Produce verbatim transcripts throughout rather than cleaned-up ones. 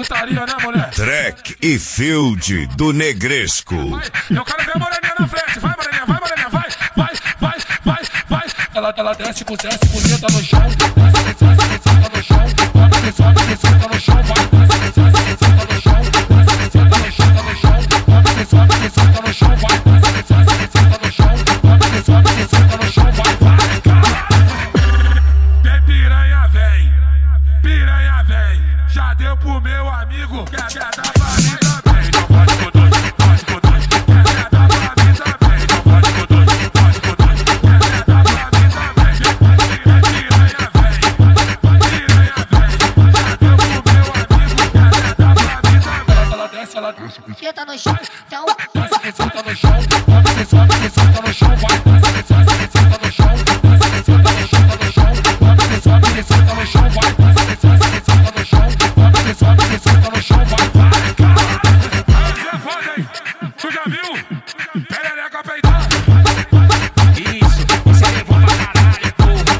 putaria, né, mulher? Track e field do Negresco. Vai, eu quero ver a moreninha na frente. Vai, moreninha, vai, moreninha, vai, vai, vai, vai, vai. Ela, ela desce, desce, buceta no chão. Desce, desce, buceta no chão. Sobe, sobe, buceta no chão. Vai, desce, desce, buceta no chão. Desce, buceta no chão, no chão. Sobe, sobe, buceta no chão. Vai, desce, desce, buceta no chão. Sobe, sobe, buceta no chão. Vai, vai, caralho. Vem piranha, vem. Piranha, vem. Já deu pro meu amigo. Quer, quer dar pra mim também. Não pode com dois, pode com dois. Quer, quer dar pra mim também. Não pode com dois, pode com dois. Quer, quer dar pra mim também. Vem piranha, vem. Piranha, vem. Já deu pro meu amigo. Quer, quer dar pra mim também. Ela desce, ela desce. Senta no chão, então. Desce, senta no chão. Sobe, sobe, senta no chão. Vai, desce, desce, senta no chão. Desce, senta no chão, no chão. Sobe, sobe, senta no chão. Vai, desce, desce, senta no chão. Sobe, sobe, senta no chão. Vai, vai, caralho. Você é foda, hein? Tu já viu? Perereca peidar. Isso, você levou pra caralho, porra.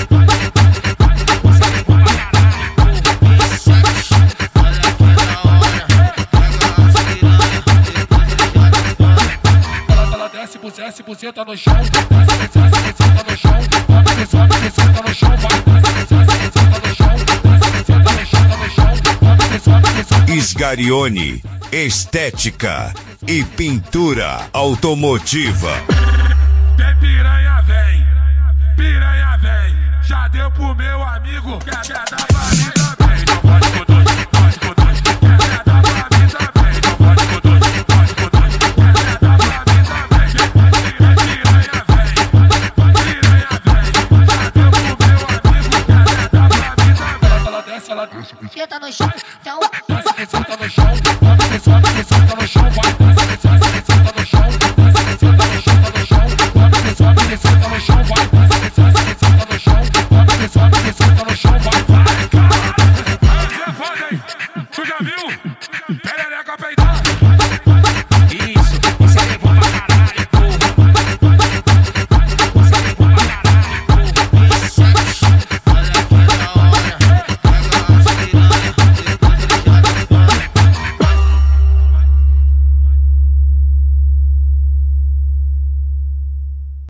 Você levou pra caralho, porra. Isso, olha que da hora. Pega as piranha, depois ele joga fora. Ela, ela desce, desce, buceta no chão. Desce, desce, buceta no chão. Sobe, sobe, buceta no chão. Vai, desce, desce, buceta no chão. Desce, buceta no chão, no chão. Sobe, sobe, buceta no chão. Sgarione, estética e pintura automotiva. Vem piranha, vem. Piranha, vem. Já deu pro meu amigo. Quer, quer dar pra mim também. Não pode com dois, pode com dois. Quer, quer dar pra mim também. Não pode com dois, pode com dois. Quer, quer dar pra mim também. Vem piranha, vem. Piranha, vem. Já deu pro meu amigo. Quer, quer dar pra mim também. Ela desce, ela desce. Senta no chão, então. Desce, senta no chão. Sobe, sobe, senta no chão. Vai, desce, desce,